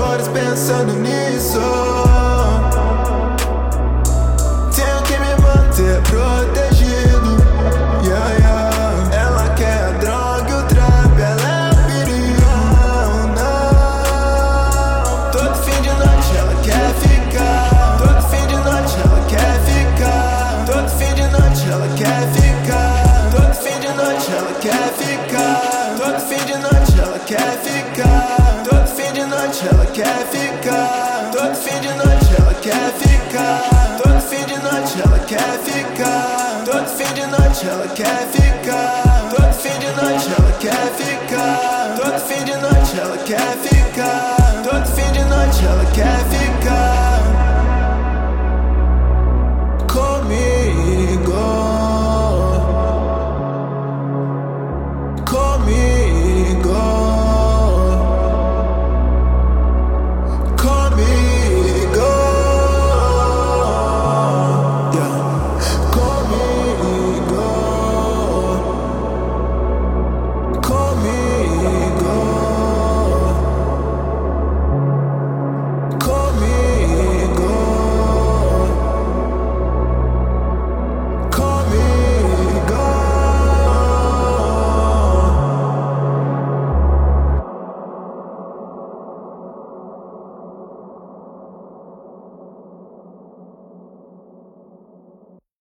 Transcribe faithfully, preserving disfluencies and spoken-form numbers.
horas pensando nisso. Tenho que me manter protegido. Yeah, yeah. Ela quer a droga e o trap, ela é o perigo. Não, não. Todo fim de noite ela quer ficar. Todo fim de noite ela quer ficar. Todo fim de noite ela quer ficar. Todo fim de noite ela quer ficar. Todo fim de noite ela quer ficar. Todo fim de noite ela quer ficar. Todo fim de noite ela quer ficar. Todo fim de noite ela quer ficar. Todo fim de noite ela quer ficar. Todo fim de noite ela quer ficar. Todo fim de noite ela quer ficar.